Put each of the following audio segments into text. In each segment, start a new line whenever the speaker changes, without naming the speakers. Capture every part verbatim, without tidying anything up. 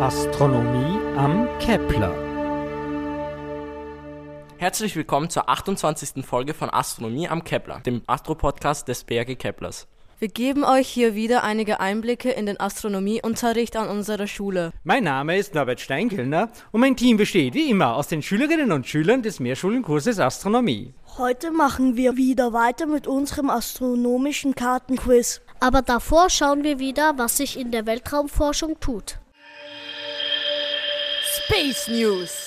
Astronomie am Kepler.
Herzlich willkommen zur achtundzwanzigsten Folge von Astronomie am Kepler, dem Astro-Podcast des B R G Keplers.
Wir geben euch hier wieder einige Einblicke in den Astronomieunterricht an unserer Schule.
Mein Name ist Norbert Steinkellner und mein Team besteht wie immer aus den Schülerinnen und Schülern des Mehrschulenkurses Astronomie.
Heute machen wir wieder weiter mit unserem astronomischen Kartenquiz.
Aber davor schauen wir wieder, was sich in der Weltraumforschung tut.
Space News.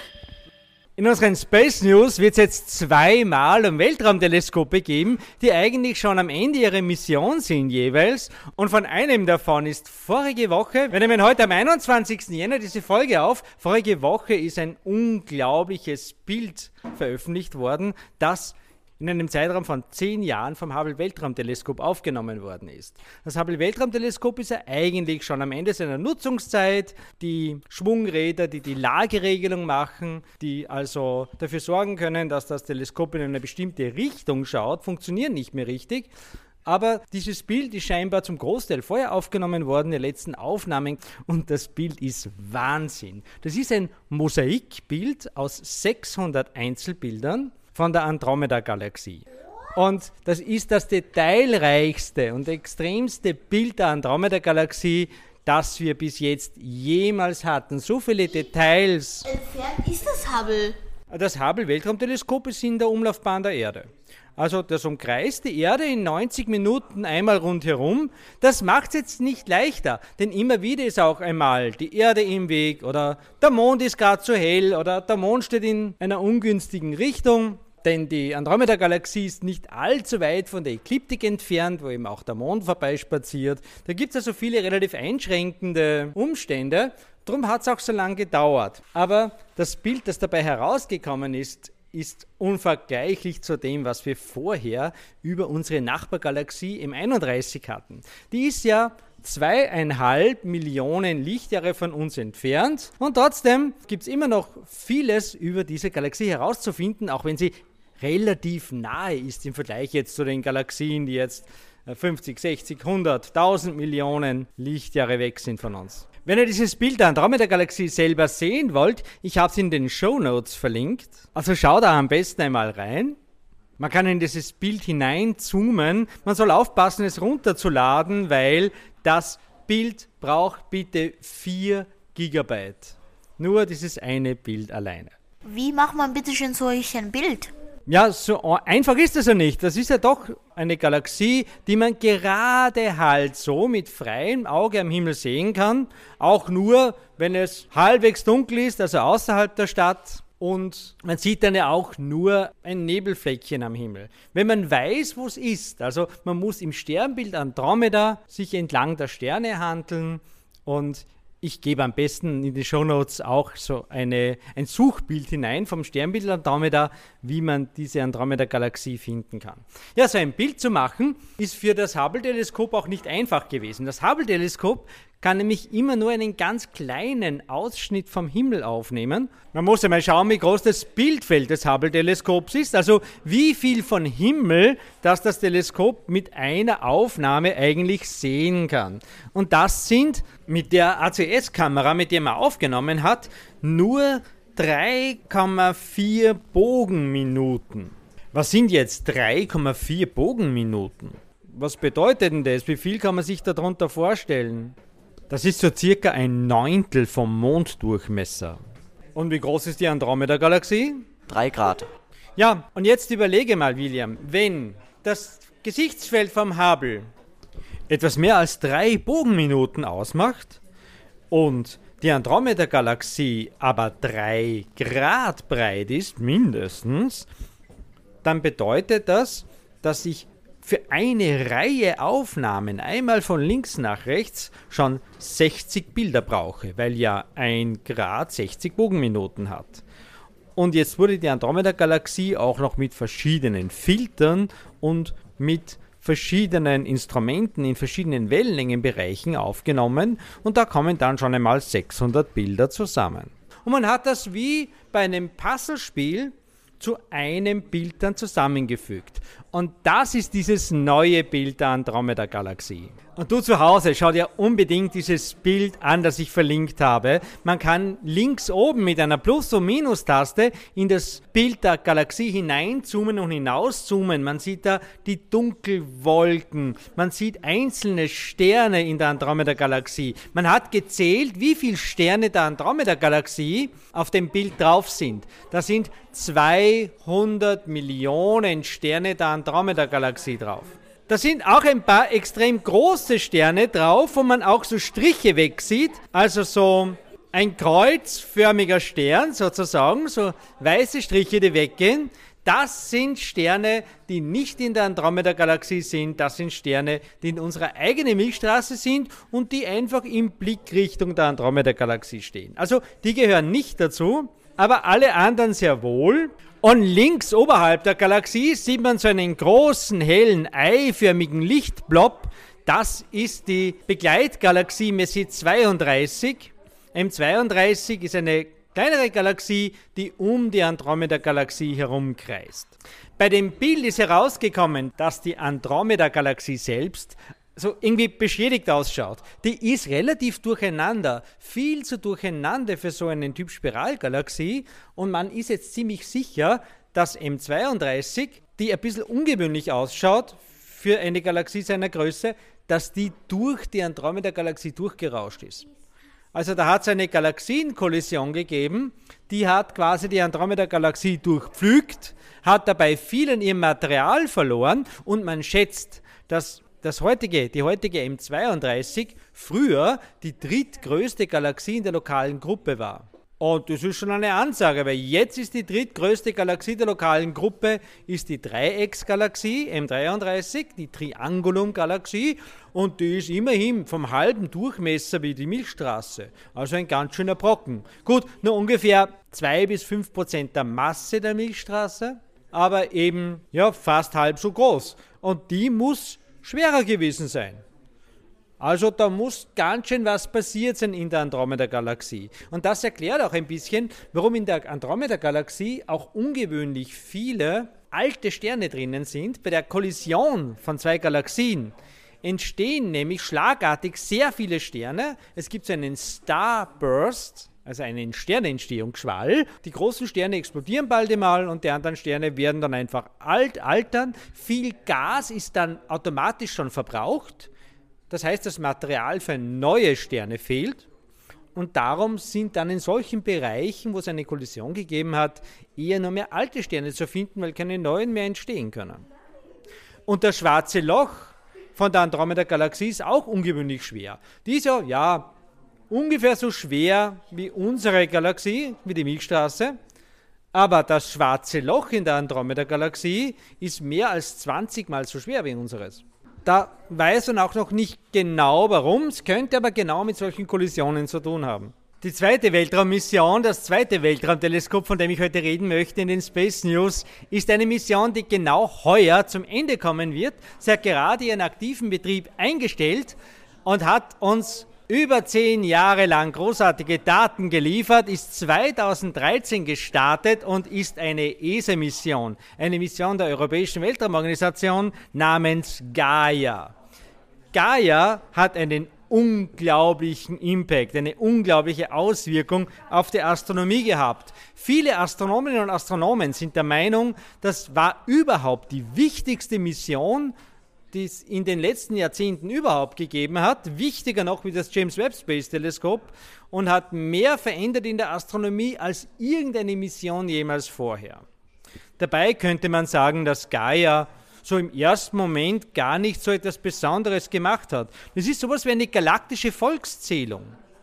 In unseren Space News wird es jetzt zweimal um Weltraumteleskope geben, die eigentlich schon am Ende ihrer Mission sind jeweils. Und von einem davon ist vorige Woche, wir nehmen heute am einundzwanzigsten Jänner diese Folge auf, vorige Woche ist ein unglaubliches Bild veröffentlicht worden, das in einem Zeitraum von zehn Jahren vom Hubble-Weltraumteleskop aufgenommen worden ist. Das Hubble-Weltraumteleskop ist ja eigentlich schon am Ende seiner Nutzungszeit. Die Schwungräder, die die Lageregelung machen, die also dafür sorgen können, dass das Teleskop in eine bestimmte Richtung schaut, funktionieren nicht mehr richtig. Aber dieses Bild ist scheinbar zum Großteil vorher aufgenommen worden, die letzten Aufnahmen. Und das Bild ist Wahnsinn. Das ist ein Mosaikbild aus sechshundert Einzelbildern von der Andromeda-Galaxie. Und das ist das detailreichste und extremste Bild der Andromeda-Galaxie, das wir bis jetzt jemals hatten. So viele Details.
Entfernt ist das Hubble?
Das Hubble-Weltraumteleskop ist in der Umlaufbahn der Erde. Also das umkreist die Erde in neunzig Minuten einmal rundherum. Das macht es jetzt nicht leichter, denn immer wieder ist auch einmal die Erde im Weg oder der Mond ist gerade zu hell oder der Mond steht in einer ungünstigen Richtung. Denn die Andromeda-Galaxie ist nicht allzu weit von der Ekliptik entfernt, wo eben auch der Mond vorbeispaziert. Da gibt es also viele relativ einschränkende Umstände. Darum hat es auch so lange gedauert. Aber das Bild, das dabei herausgekommen ist, ist unvergleichlich zu dem, was wir vorher über unsere Nachbargalaxie M einunddreißig hatten. Die ist ja zweieinhalb Millionen Lichtjahre von uns entfernt und trotzdem gibt es immer noch vieles über diese Galaxie herauszufinden, auch wenn sie relativ nahe ist im Vergleich jetzt zu den Galaxien, die jetzt fünfzig, sechzig, hundert, tausend Millionen Lichtjahre weg sind von uns. Wenn ihr dieses Bild der Andromeda-Galaxie selber sehen wollt, ich habe es in den Shownotes verlinkt, also schaut da am besten einmal rein. Man kann in dieses Bild hineinzoomen, man soll aufpassen, es runterzuladen, weil das Bild braucht bitte vier Gigabyte. Nur dieses eine Bild alleine.
Wie macht man bitte schön solch ein Bild?
Ja, so einfach ist das ja nicht. Das ist ja doch eine Galaxie, die man gerade halt so mit freiem Auge am Himmel sehen kann. Auch nur, wenn es halbwegs dunkel ist, also außerhalb der Stadt. Und man sieht dann ja auch nur ein Nebelfleckchen am Himmel. Wenn man weiß, wo es ist, also man muss im Sternbild Andromeda sich entlang der Sterne handeln und ich gebe am besten in die Shownotes auch so eine, ein Suchbild hinein vom Sternbild Andromeda, wie man diese Andromeda-Galaxie finden kann. Ja, so ein Bild zu machen, ist für das Hubble-Teleskop auch nicht einfach gewesen. Das Hubble-Teleskop kann nämlich immer nur einen ganz kleinen Ausschnitt vom Himmel aufnehmen. Man muss ja mal schauen, wie groß das Bildfeld des Hubble-Teleskops ist, also wie viel von Himmel, das das Teleskop mit einer Aufnahme eigentlich sehen kann. Und das sind mit der A C S-Kamera, mit der man aufgenommen hat, nur drei Komma vier Bogenminuten. Was sind jetzt drei Komma vier Bogenminuten? Was bedeutet denn das? Wie viel kann man sich darunter vorstellen? Das ist so circa ein Neuntel vom Monddurchmesser. Und wie groß ist die Andromeda-Galaxie?
Drei Grad.
Ja, und jetzt überlege mal, William, wenn das Gesichtsfeld vom Hubble etwas mehr als drei Bogenminuten ausmacht und die Andromeda-Galaxie aber drei Grad breit ist, mindestens, dann bedeutet das, dass ich für eine Reihe Aufnahmen, einmal von links nach rechts, schon sechzig Bilder brauche, weil ja ein Grad sechzig Bogenminuten hat. Und jetzt wurde die Andromeda-Galaxie auch noch mit verschiedenen Filtern und mit verschiedenen Instrumenten in verschiedenen Wellenlängenbereichen aufgenommen und da kommen dann schon einmal sechshundert Bilder zusammen. Und man hat das wie bei einem Puzzlespiel zu einem Bild dann zusammengefügt. Und das ist dieses neue Bild der Andromeda-Galaxie. Und du zu Hause, schau dir unbedingt dieses Bild an, das ich verlinkt habe. Man kann links oben mit einer Plus- und Minus-Taste in das Bild der Galaxie hineinzoomen und hinauszoomen. Man sieht da die Dunkelwolken, man sieht einzelne Sterne in der Andromeda-Galaxie. Man hat gezählt, wie viele Sterne der Andromeda-Galaxie auf dem Bild drauf sind. Da sind zweihundert Millionen Sterne der Andromeda-Galaxie drauf. Da sind auch ein paar extrem große Sterne drauf, wo man auch so Striche wegsieht, also so ein kreuzförmiger Stern sozusagen, so weiße Striche, die weggehen. Das sind Sterne, die nicht in der Andromeda-Galaxie sind, das sind Sterne, die in unserer eigenen Milchstraße sind und die einfach in Blickrichtung der Andromeda-Galaxie stehen. Also die gehören nicht dazu, aber alle anderen sehr wohl. Und links oberhalb der Galaxie sieht man so einen großen, hellen, eiförmigen Lichtblob. Das ist die Begleitgalaxie Messier zweiunddreißig. M zweiunddreißig ist eine kleinere Galaxie, die um die Andromeda-Galaxie herumkreist. Bei dem Bild ist herausgekommen, dass die Andromeda-Galaxie selbst so irgendwie beschädigt ausschaut. Die ist relativ durcheinander, viel zu durcheinander für so einen Typ Spiralgalaxie und man ist jetzt ziemlich sicher, dass M zweiunddreißig, die ein bisschen ungewöhnlich ausschaut für eine Galaxie seiner Größe, dass die durch die Andromeda-Galaxie durchgerauscht ist. Also da hat es eine Galaxienkollision gegeben, die hat quasi die Andromeda-Galaxie durchpflügt, hat dabei viel an ihrem Material verloren und man schätzt, dass Das heutige, die heutige M zweiunddreißig früher die drittgrößte Galaxie in der lokalen Gruppe war. Und das ist schon eine Ansage, weil jetzt ist die drittgrößte Galaxie der lokalen Gruppe ist die Dreiecksgalaxie M dreiunddreißig, die Triangulum-Galaxie, und die ist immerhin vom halben Durchmesser wie die Milchstraße. Also ein ganz schöner Brocken. Gut, nur ungefähr zwei bis fünf Prozent der Masse der Milchstraße, aber eben ja fast halb so groß. Und die muss schwerer gewesen sein. Also da muss ganz schön was passiert sein in der Andromeda-Galaxie. Und das erklärt auch ein bisschen, warum in der Andromeda-Galaxie auch ungewöhnlich viele alte Sterne drinnen sind. Bei der Kollision von zwei Galaxien entstehen nämlich schlagartig sehr viele Sterne. Es gibt so einen Starburst, also einen Sternentstehungsschwall. Die großen Sterne explodieren bald einmal und die anderen Sterne werden dann einfach alt, altern. Viel Gas ist dann automatisch schon verbraucht. Das heißt, das Material für neue Sterne fehlt. Und darum sind dann in solchen Bereichen, wo es eine Kollision gegeben hat, eher nur mehr alte Sterne zu finden, weil keine neuen mehr entstehen können. Und das schwarze Loch von der Andromeda-Galaxie ist auch ungewöhnlich schwer. Die ist ja, ja, ungefähr so schwer wie unsere Galaxie, wie die Milchstraße. Aber das schwarze Loch in der Andromeda-Galaxie ist mehr als zwanzig Mal so schwer wie unseres. Da weiß man auch noch nicht genau warum, es könnte aber genau mit solchen Kollisionen zu tun haben. Die zweite Weltraummission, das zweite Weltraumteleskop, von dem ich heute reden möchte in den Space News, ist eine Mission, die genau heuer zum Ende kommen wird. Sie hat gerade ihren aktiven Betrieb eingestellt und hat uns über zehn Jahre lang großartige Daten geliefert, ist zweitausenddreizehn gestartet und ist eine E S A-Mission, eine Mission der Europäischen Weltraumorganisation namens Gaia. Gaia hat einen unglaublichen Impact, eine unglaubliche Auswirkung auf die Astronomie gehabt. Viele Astronominnen und Astronomen sind der Meinung, das war überhaupt die wichtigste Mission, die es in den letzten Jahrzehnten überhaupt gegeben hat, wichtiger noch wie das James Webb Space Teleskop, und hat mehr verändert in der Astronomie als irgendeine Mission jemals vorher. Dabei könnte man sagen, dass Gaia so im ersten Moment gar nicht so etwas Besonderes gemacht hat. Das ist sowas wie eine galaktische Volkszählung.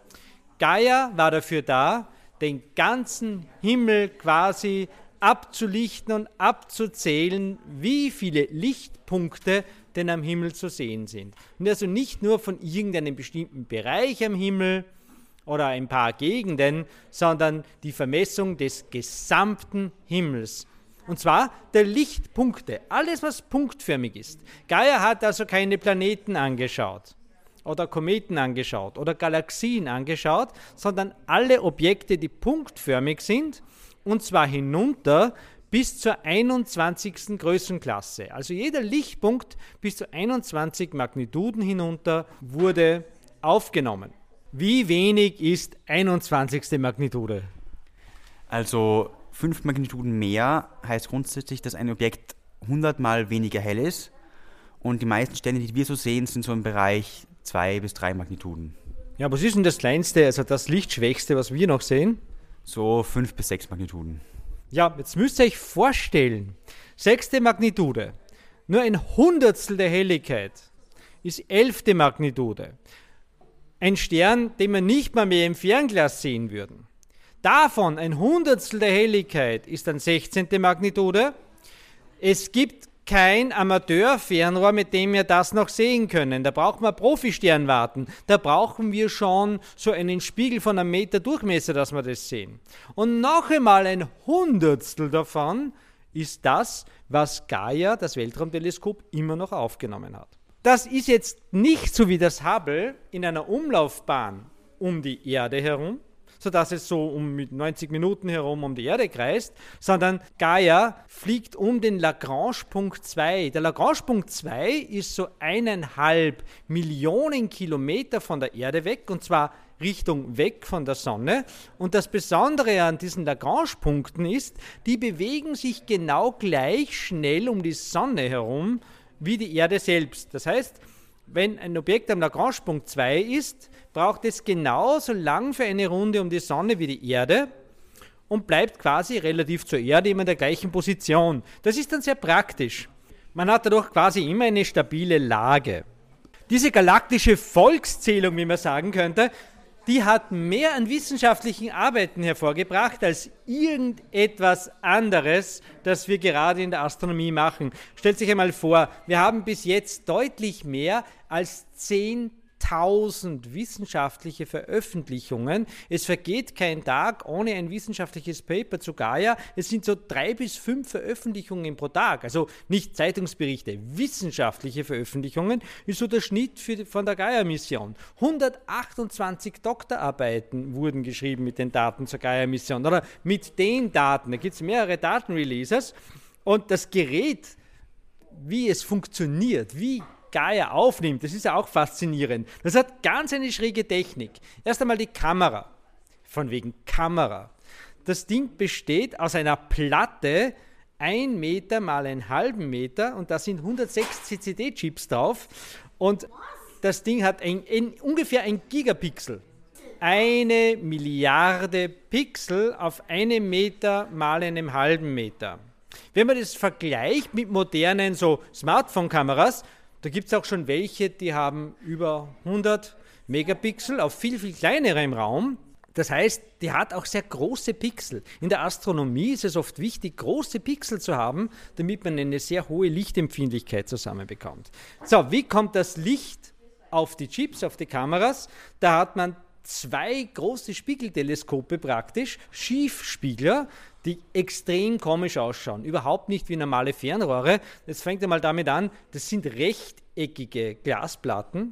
Gaia war dafür da, den ganzen Himmel quasi abzulichten und abzuzählen, wie viele Lichtpunkte denn am Himmel zu sehen sind. Und also nicht nur von irgendeinem bestimmten Bereich am Himmel oder ein paar Gegenden, sondern die Vermessung des gesamten Himmels. Und zwar der Lichtpunkte, alles was punktförmig ist. Gaia hat also keine Planeten angeschaut oder Kometen angeschaut oder Galaxien angeschaut, sondern alle Objekte, die punktförmig sind, und zwar hinunter bis zur einundzwanzigsten Größenklasse. Also jeder Lichtpunkt bis zu einundzwanzig Magnituden hinunter wurde aufgenommen. Wie wenig ist einundzwanzigste Magnitude?
Also fünf Magnituden mehr heißt grundsätzlich, dass ein Objekt hundertmal weniger hell ist. Und die meisten Sterne, die wir so sehen, sind so im Bereich zwei bis drei Magnituden.
Ja, was ist denn das kleinste, also das lichtschwächste, was wir noch sehen?
So fünf bis sechs Magnituden.
Ja, jetzt müsst ihr euch vorstellen, sechste Magnitude, nur ein Hundertstel der Helligkeit ist elfte Magnitude. Ein Stern, den wir nicht mal mehr im Fernglas sehen würden. Davon ein Hundertstel der Helligkeit ist dann sechzehnte Magnitude. Es gibt kein Amateurfernrohr, mit dem wir das noch sehen können. Da brauchen wir Profisternwarten. Da brauchen wir schon so einen Spiegel von einem Meter Durchmesser, dass wir das sehen. Und noch einmal ein Hundertstel davon ist das, was Gaia, das Weltraumteleskop, immer noch aufgenommen hat. Das ist jetzt nicht so wie das Hubble in einer Umlaufbahn um die Erde herum, sodass es so um mit neunzig Minuten herum um die Erde kreist, sondern Gaia fliegt um den Lagrange-Punkt zwei. Der Lagrange-Punkt zwei ist so eineinhalb Millionen Kilometer von der Erde weg, und zwar Richtung weg von der Sonne. Und das Besondere an diesen Lagrange-Punkten ist, die bewegen sich genau gleich schnell um die Sonne herum wie die Erde selbst. Das heißt, wenn ein Objekt am Lagrange-Punkt zwei ist, braucht es genauso lang für eine Runde um die Sonne wie die Erde und bleibt quasi relativ zur Erde immer in der gleichen Position. Das ist dann sehr praktisch. Man hat dadurch quasi immer eine stabile Lage. Diese galaktische Volkszählung, wie man sagen könnte, die hat mehr an wissenschaftlichen Arbeiten hervorgebracht als irgendetwas anderes, das wir gerade in der Astronomie machen. Stellt sich einmal vor, wir haben bis jetzt deutlich mehr als zehntausend wissenschaftliche Veröffentlichungen. Es vergeht kein Tag ohne ein wissenschaftliches Paper zu Gaia. Es sind so drei bis fünf Veröffentlichungen pro Tag. Also nicht Zeitungsberichte, wissenschaftliche Veröffentlichungen ist so der Schnitt für, von der Gaia-Mission. hundertachtundzwanzig Doktorarbeiten wurden geschrieben mit den Daten zur Gaia-Mission oder mit den Daten. Da gibt es mehrere Datenreleases und das Gerät, wie es funktioniert, wie Gaia aufnimmt, das ist ja auch faszinierend. Das hat ganz eine schräge Technik. Erst einmal die Kamera, von wegen Kamera. Das Ding besteht aus einer Platte, ein Meter mal einen halben Meter, und da sind hundertsechs C C D-Chips drauf, und das Ding hat ein, ein, ungefähr ein Gigapixel. Eine Milliarde Pixel auf einem Meter mal einem halben Meter. Wenn man das vergleicht mit modernen so Smartphone-Kameras, da gibt es auch schon welche, die haben über hundert Megapixel auf viel, viel kleinerem Raum. Das heißt, die hat auch sehr große Pixel. In der Astronomie ist es oft wichtig, große Pixel zu haben, damit man eine sehr hohe Lichtempfindlichkeit zusammenbekommt. So, wie kommt das Licht auf die Chips, auf die Kameras? Da hat man zwei große Spiegelteleskope praktisch, Schiefspiegler, die extrem komisch ausschauen. Überhaupt nicht wie normale Fernrohre. Das fängt einmal damit an, das sind rechteckige Glasplatten,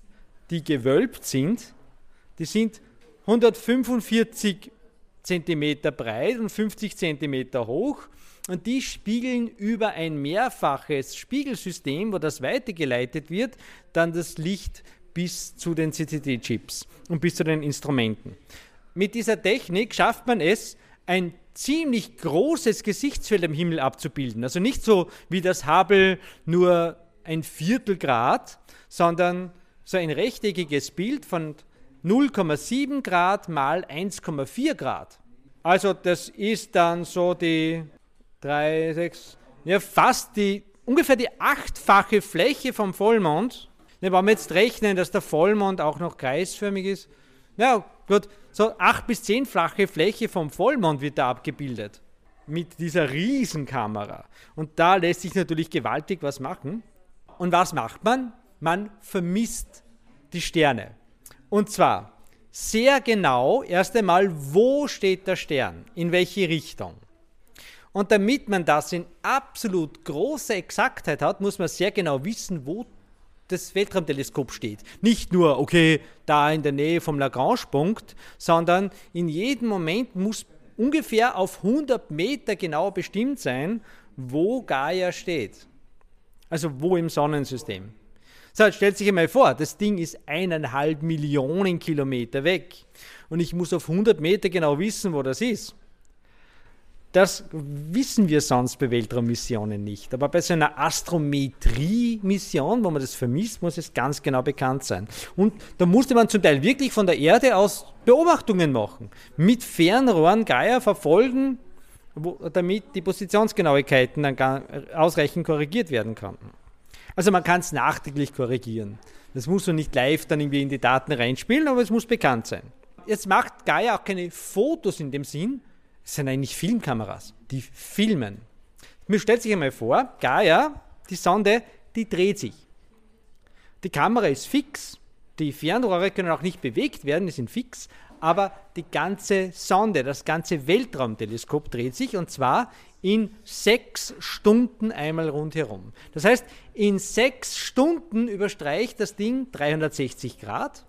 die gewölbt sind. Die sind hundertfünfundvierzig Zentimeter breit und fünfzig Zentimeter hoch. Und die spiegeln über ein mehrfaches Spiegelsystem, wo das weitergeleitet wird, dann das Licht bis zu den C C D-Chips und bis zu den Instrumenten. Mit dieser Technik schafft man es, ein ziemlich großes Gesichtsfeld am Himmel abzubilden. Also nicht so wie das Hubble nur ein Viertelgrad, sondern so ein rechteckiges Bild von null Komma sieben Grad mal eins Komma vier Grad. Also das ist dann so die drei, sechs, ja fast die, ungefähr die achtfache Fläche vom Vollmond. Wenn wir jetzt rechnen, dass der Vollmond auch noch kreisförmig ist, ja gut, so acht bis zehnfache Fläche vom Vollmond wird da abgebildet mit dieser Riesenkamera. Und da lässt sich natürlich gewaltig was machen. Und was macht man? Man vermisst die Sterne. Und zwar sehr genau erst einmal, wo steht der Stern, in welche Richtung. Und damit man das in absolut großer Exaktheit hat, muss man sehr genau wissen, wo das Weltraumteleskop steht. Nicht nur, okay, da in der Nähe vom Lagrange-Punkt, sondern in jedem Moment muss ungefähr auf hundert Meter genau bestimmt sein, wo Gaia steht. Also wo im Sonnensystem. So, jetzt stellt sich einmal vor, das Ding ist eineinhalb Millionen Kilometer weg und ich muss auf hundert Meter genau wissen, wo das ist. Das wissen wir sonst bei Weltraummissionen nicht. Aber bei so einer Astrometrie-Mission, wo man das vermisst, muss es ganz genau bekannt sein. Und da musste man zum Teil wirklich von der Erde aus Beobachtungen machen. Mit Fernrohren Gaia verfolgen, wo, damit die Positionsgenauigkeiten dann ausreichend korrigiert werden konnten. Also man kann es nachträglich korrigieren. Das muss man nicht live dann irgendwie in die Daten reinspielen, aber es muss bekannt sein. Jetzt macht Gaia auch keine Fotos in dem Sinn, es sind eigentlich Filmkameras, die filmen. Mir stellt sich einmal vor, Gaia, die Sonde, die dreht sich. Die Kamera ist fix, die Fernrohre können auch nicht bewegt werden, die sind fix, aber die ganze Sonde, das ganze Weltraumteleskop dreht sich und zwar in sechs Stunden einmal rundherum. Das heißt, in sechs Stunden überstreicht das Ding dreihundertsechzig Grad.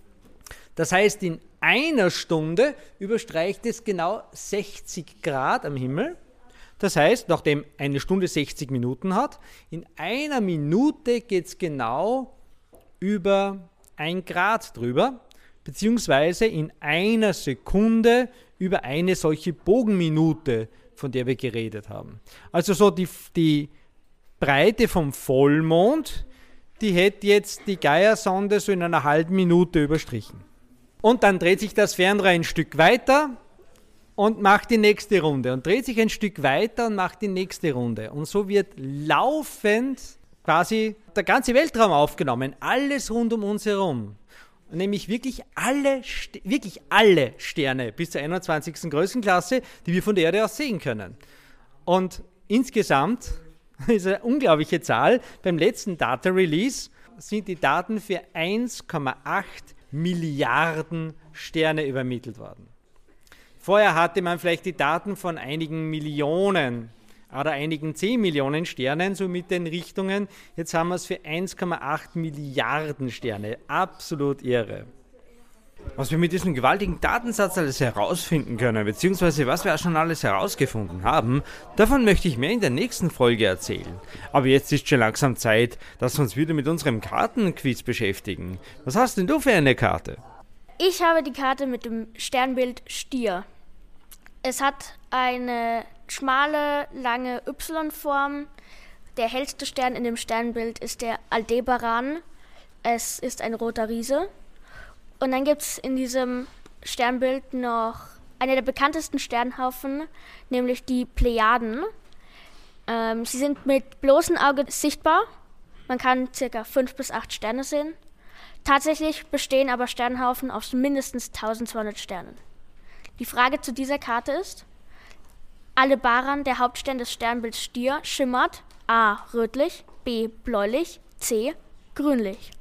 Das heißt, in einer Stunde überstreicht es genau sechzig Grad am Himmel. Das heißt, nachdem eine Stunde sechzig Minuten hat, in einer Minute geht es genau über ein Grad drüber, beziehungsweise in einer Sekunde über eine solche Bogenminute, von der wir geredet haben. Also so die, die Breite vom Vollmond, die hätte jetzt die Gaia-Sonde so in einer halben Minute überstrichen. Und dann dreht sich das Fernrohr ein Stück weiter und macht die nächste Runde. Und dreht sich ein Stück weiter und macht die nächste Runde. Und so wird laufend quasi der ganze Weltraum aufgenommen. Alles rund um uns herum. Nämlich wirklich alle, wirklich alle Sterne bis zur einundzwanzigsten Größenklasse, die wir von der Erde aus sehen können. Und insgesamt ist eine unglaubliche Zahl. Beim letzten Data Release sind die Daten für eins Komma acht Milliarden Sterne übermittelt worden. Vorher hatte man vielleicht die Daten von einigen Millionen oder einigen zehn Millionen Sternen, so mit den Richtungen. Jetzt haben wir es für eins Komma acht Milliarden Sterne. Absolut irre. Was wir mit diesem gewaltigen Datensatz alles herausfinden können, beziehungsweise was wir auch schon alles herausgefunden haben, davon möchte ich mehr in der nächsten Folge erzählen. Aber jetzt ist schon langsam Zeit, dass wir uns wieder mit unserem Kartenquiz beschäftigen. Was hast denn du für eine Karte?
Ich habe die Karte mit dem Sternbild Stier. Es hat eine schmale, lange Y-Form. Der hellste Stern in dem Sternbild ist der Aldebaran. Es ist ein roter Riese. Und dann gibt es in diesem Sternbild noch einen der bekanntesten Sternhaufen, nämlich die Plejaden. Ähm, sie sind mit bloßem Auge sichtbar. Man kann ca. fünf bis acht Sterne sehen. Tatsächlich bestehen aber Sternhaufen aus mindestens eintausendzweihundert Sternen. Die Frage zu dieser Karte ist: Aldebaran, der Hauptstern des Sternbilds Stier, schimmert A. rötlich, B. bläulich, C. grünlich.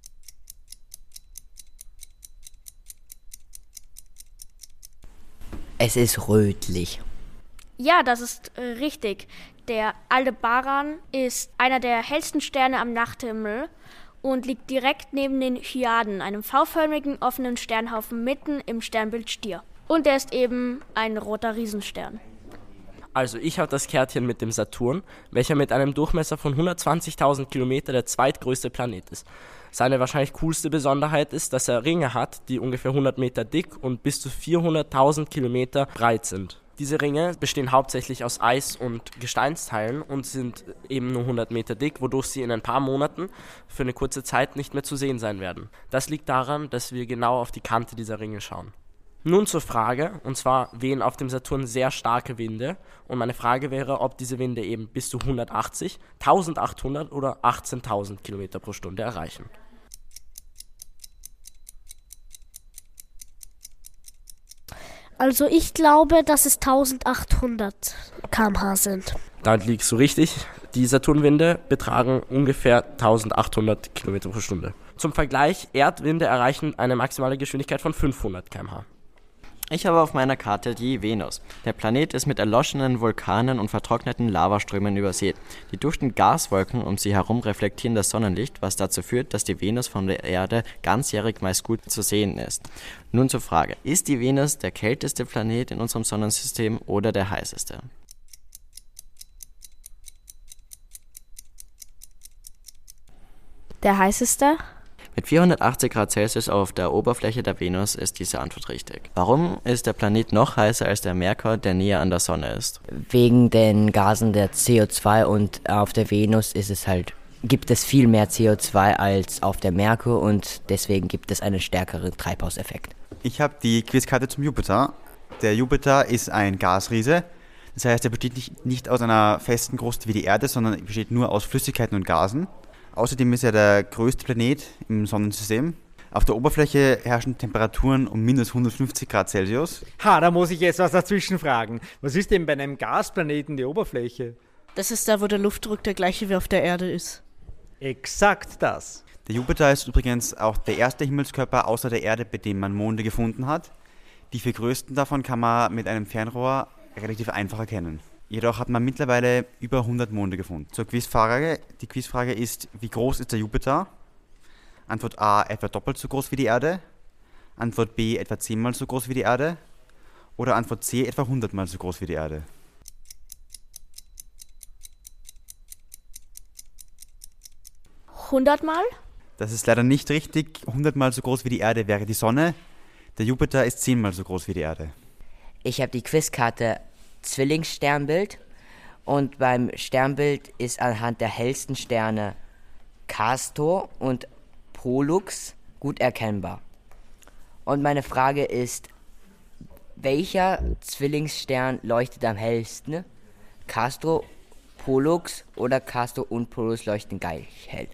Es ist rötlich.
Ja, das ist äh, richtig. Der Aldebaran ist einer der hellsten Sterne am Nachthimmel und liegt direkt neben den Hyaden, einem V-förmigen offenen Sternhaufen mitten im Sternbild Stier. Und er ist eben ein roter Riesenstern.
Also ich habe das Kärtchen mit dem Saturn, welcher mit einem Durchmesser von hundertzwanzigtausend Kilometer der zweitgrößte Planet ist. Seine wahrscheinlich coolste Besonderheit ist, dass er Ringe hat, die ungefähr hundert Meter dick und bis zu vierhunderttausend Kilometer breit sind. Diese Ringe bestehen hauptsächlich aus Eis- und Gesteinsteilen und sind eben nur hundert Meter dick, wodurch sie in ein paar Monaten für eine kurze Zeit nicht mehr zu sehen sein werden. Das liegt daran, dass wir genau auf die Kante dieser Ringe schauen. Nun zur Frage, und zwar wehen auf dem Saturn sehr starke Winde und meine Frage wäre, ob diese Winde eben bis zu hundertachtzig, eintausendachthundert oder achtzehntausend Kilometer pro Stunde erreichen.
Also ich glaube, dass es eintausendachthundert Kilometer pro Stunde sind.
Damit liegst du richtig. Die Saturnwinde betragen ungefähr eintausendachthundert Kilometer pro Stunde. Zum Vergleich, Erdwinde erreichen eine maximale Geschwindigkeit von fünfhundert Kilometer pro Stunde.
Ich habe auf meiner Karte die Venus. Der Planet ist mit erloschenen Vulkanen und vertrockneten Lavaströmen übersät. Die dunklen Gaswolken um sie herum reflektieren das Sonnenlicht, was dazu führt, dass die Venus von der Erde ganzjährig meist gut zu sehen ist. Nun zur Frage, ist die Venus der kälteste Planet in unserem Sonnensystem oder der heißeste?
Der heißeste?
Mit vierhundertachtzig Grad Celsius auf der Oberfläche der Venus ist diese Antwort richtig. Warum ist der Planet noch heißer als der Merkur, der näher an der Sonne ist?
Wegen den Gasen der C O zwei und auf der Venus ist es halt, gibt es viel mehr C O zwei als auf der Merkur und deswegen gibt es einen stärkeren Treibhauseffekt.
Ich habe die Quizkarte zum Jupiter. Der Jupiter ist ein Gasriese. Das heißt, er besteht nicht, nicht aus einer festen Kruste wie die Erde, sondern besteht nur aus Flüssigkeiten und Gasen. Außerdem ist er der größte Planet im Sonnensystem. Auf der Oberfläche herrschen Temperaturen um minus hundertfünfzig Grad Celsius.
Ha, da muss ich jetzt was dazwischen fragen. Was ist denn bei einem Gasplaneten die Oberfläche?
Das ist da, wo der Luftdruck der gleiche wie auf der Erde ist.
Exakt das.
Der Jupiter ist übrigens auch der erste Himmelskörper außer der Erde, bei dem man Monde gefunden hat. Die vier größten davon kann man mit einem Fernrohr relativ einfach erkennen. Jedoch hat man mittlerweile über hundert Monde gefunden. Zur Quizfrage. Die Quizfrage ist, wie groß ist der Jupiter? Antwort A, etwa doppelt so groß wie die Erde. Antwort B, etwa zehnmal so groß wie die Erde. Oder Antwort C, etwa hundertmal so groß wie die Erde.
hundertmal?
Das ist leider nicht richtig. hundertmal so groß wie die Erde wäre die Sonne. Der Jupiter ist zehnmal so groß wie die Erde.
Ich habe die Quizkarte Zwillingssternbild und beim Sternbild ist anhand der hellsten Sterne Castor und Pollux gut erkennbar. Und meine Frage ist, welcher Zwillingsstern leuchtet am hellsten? Castor, Pollux oder Castor und Pollux leuchten gleich hell?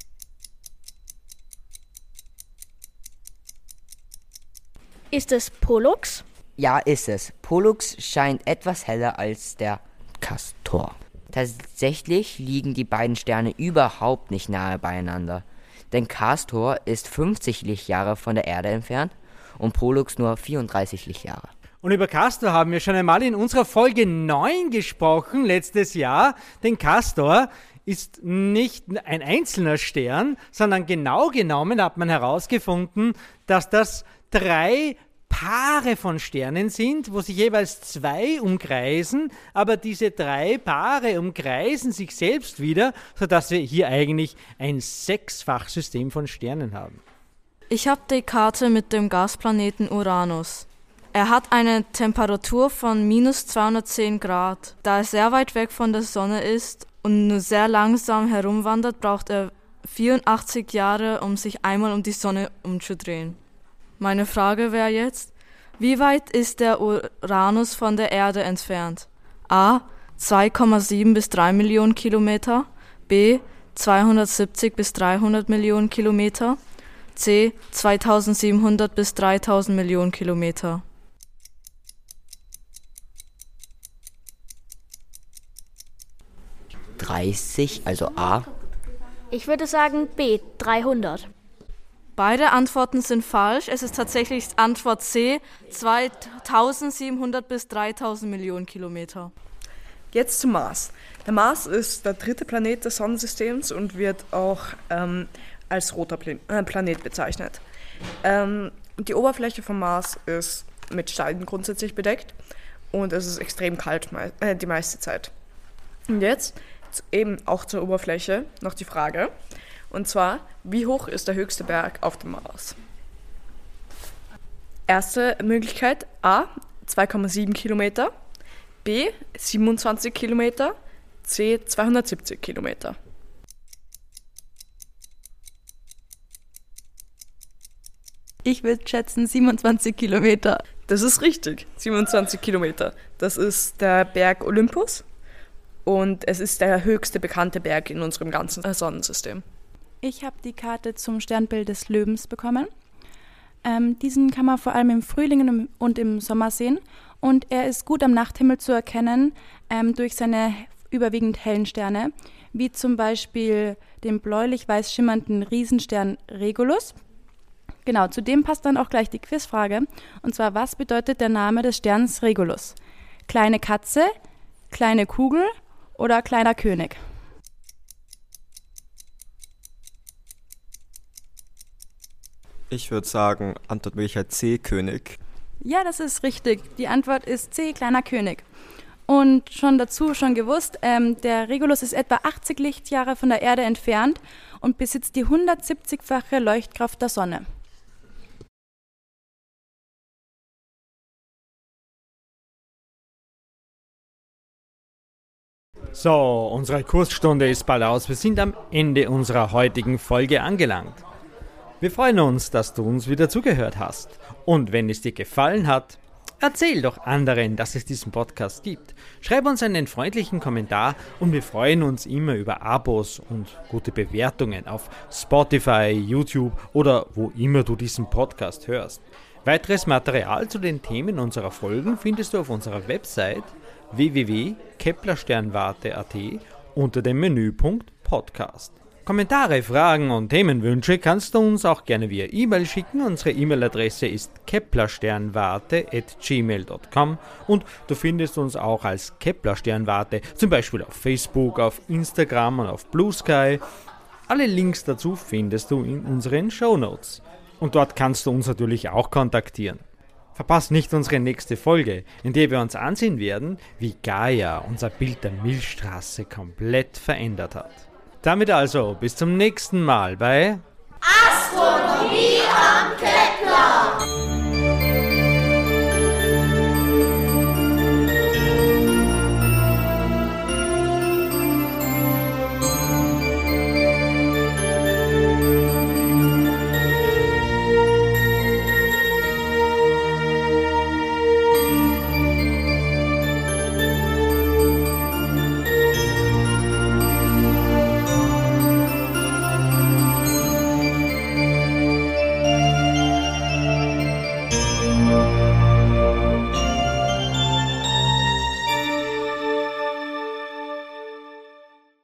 Ist es Pollux?
Ja, ist es. Pollux scheint etwas heller als der Castor. Tatsächlich liegen die beiden Sterne überhaupt nicht nahe beieinander. Denn Castor ist fünfzig Lichtjahre von der Erde entfernt und Pollux nur vierunddreißig Lichtjahre.
Und über Castor haben wir schon einmal in unserer Folge neun gesprochen, letztes Jahr. Denn Castor ist nicht ein einzelner Stern, sondern genau genommen hat man herausgefunden, dass das drei Paare von Sternen sind, wo sich jeweils zwei umkreisen, aber diese drei Paare umkreisen sich selbst wieder, sodass wir hier eigentlich ein Sechsfachsystem von Sternen haben.
Ich habe die Karte mit dem Gasplaneten Uranus. Er hat eine Temperatur von minus zweihundertzehn Grad. Da er sehr weit weg von der Sonne ist und nur sehr langsam herumwandert, braucht er vierundachtzig Jahre, um sich einmal um die Sonne umzudrehen. Meine Frage wäre jetzt, wie weit ist der Uranus von der Erde entfernt? A. zwei Komma sieben bis drei Millionen Kilometer, B. zweihundertsiebzig bis dreihundert Millionen Kilometer, C. zweitausendsiebenhundert bis dreitausend Millionen Kilometer.
dreißig, also A.
Ich würde sagen B, dreihundert.
Beide Antworten sind falsch. Es ist tatsächlich Antwort C, zweitausendsiebenhundert bis dreitausend Millionen Kilometer.
Jetzt zum Mars. Der Mars ist der dritte Planet des Sonnensystems und wird auch ähm, als roter Plan- äh, Planet bezeichnet. Ähm, die Oberfläche vom Mars ist mit Steinen grundsätzlich bedeckt und es ist extrem kalt mei- äh, die meiste Zeit. Und jetzt eben auch zur Oberfläche noch die Frage. Und zwar, wie hoch ist der höchste Berg auf dem Mars? Erste Möglichkeit A, zwei Komma sieben Kilometer, B, siebenundzwanzig Kilometer, C, zweihundertsiebzig Kilometer.
Ich würde schätzen siebenundzwanzig Kilometer.
Das ist richtig, siebenundzwanzig Kilometer. Das ist der Berg Olympus und es ist der höchste bekannte Berg in unserem ganzen Sonnensystem.
Ich habe die Karte zum Sternbild des Löwens bekommen. Ähm, diesen kann man vor allem im Frühling und im Sommer sehen. Und er ist gut am Nachthimmel zu erkennen ähm, durch seine überwiegend hellen Sterne, wie zum Beispiel den bläulich-weiß schimmernden Riesenstern Regulus. Genau, zu dem passt dann auch gleich die Quizfrage. Und zwar, was bedeutet der Name des Sterns Regulus? Kleine Katze, kleine Kugel oder kleiner König?
Ich würde sagen, Antwortmöglichkeit C, König.
Ja, das ist richtig. Die Antwort ist C, kleiner König. Und schon dazu schon gewusst, ähm, der Regulus ist etwa achtzig Lichtjahre von der Erde entfernt und besitzt die hundertsiebzigfache Leuchtkraft der Sonne.
So, unsere Kursstunde ist bald aus. Wir sind am Ende unserer heutigen Folge angelangt. Wir freuen uns, dass du uns wieder zugehört hast. Und wenn es dir gefallen hat, erzähl doch anderen, dass es diesen Podcast gibt. Schreib uns einen freundlichen Kommentar und wir freuen uns immer über Abos und gute Bewertungen auf Spotify, YouTube oder wo immer du diesen Podcast hörst. Weiteres Material zu den Themen unserer Folgen findest du auf unserer Website w w w punkt keplersternwarte punkt a t unter dem Menüpunkt Podcast. Kommentare, Fragen und Themenwünsche kannst du uns auch gerne via E-Mail schicken. Unsere E-Mail-Adresse ist keplersternwarte at gmail punkt com und du findest uns auch als Kepler-Sternwarte, zum Beispiel auf Facebook, auf Instagram und auf Blue Sky. Alle Links dazu findest du in unseren Shownotes. Und dort kannst du uns natürlich auch kontaktieren. Verpass nicht unsere nächste Folge, in der wir uns ansehen werden, wie Gaia unser Bild der Milchstraße komplett verändert hat. Damit also, bis zum nächsten Mal bei
Astronomie am Kepler.